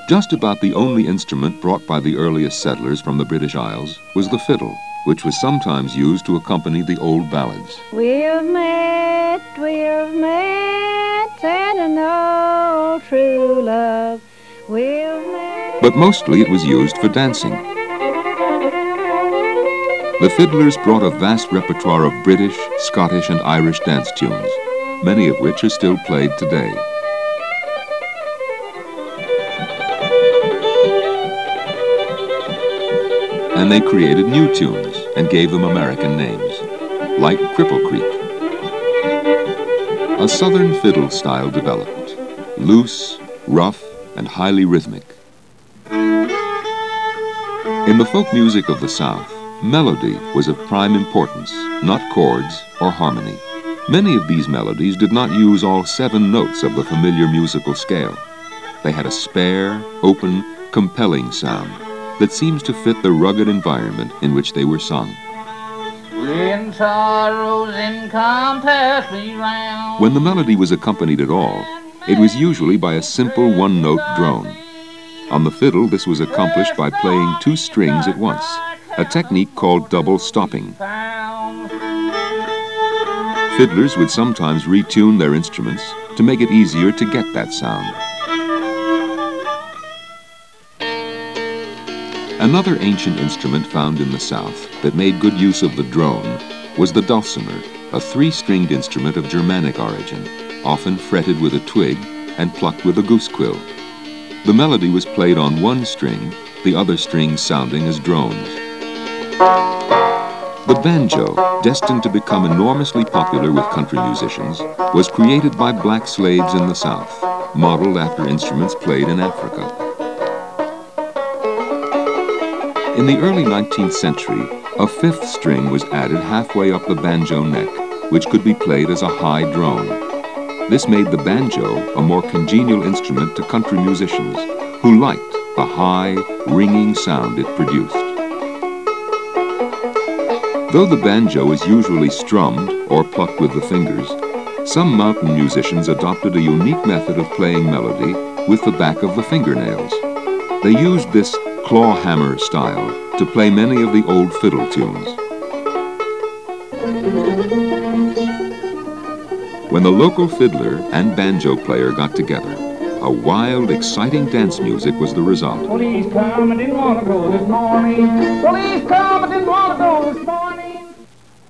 Just about the only instrument brought by the earliest settlers from the British Isles was the fiddle, which was sometimes used to accompany the old ballads. We've met, sad and old true love. We've met. But mostly it was used for dancing. The fiddlers brought a vast repertoire of British, Scottish, and Irish dance tunes, many of which are still played today. And they created new tunes and gave them American names, like Cripple Creek. A southern fiddle style developed, loose, rough, and highly rhythmic. In the folk music of the South, melody was of prime importance, not chords or harmony. Many of these melodies did not use all 7 notes of the familiar musical scale. They had a spare, open, compelling sound that seems to fit the rugged environment in which they were sung. When sorrows encompass me round. When the melody was accompanied at all, it was usually by a simple one-note drone. On the fiddle, this was accomplished by playing 2 strings at once, a technique called double stopping. Fiddlers would sometimes retune their instruments to make it easier to get that sound. Another ancient instrument found in the South that made good use of the drone was the dulcimer, a 3-stringed instrument of Germanic origin, often fretted with a twig and plucked with a goose quill. The melody was played on 1 string, the other strings sounding as drones. The banjo, destined to become enormously popular with country musicians, was created by black slaves in the South, modeled after instruments played in Africa. In the early 19th century, a 5th string was added halfway up the banjo neck, which could be played as a high drone. This made the banjo a more congenial instrument to country musicians, who liked the high, ringing sound it produced. Though the banjo is usually strummed or plucked with the fingers, some mountain musicians adopted a unique method of playing melody with the back of the fingernails. They used this claw hammer style to play many of the old fiddle tunes. When the local fiddler and banjo player got together, a wild, exciting dance music was the result. Police come, I didn't want to go this morning. Police come, I didn't want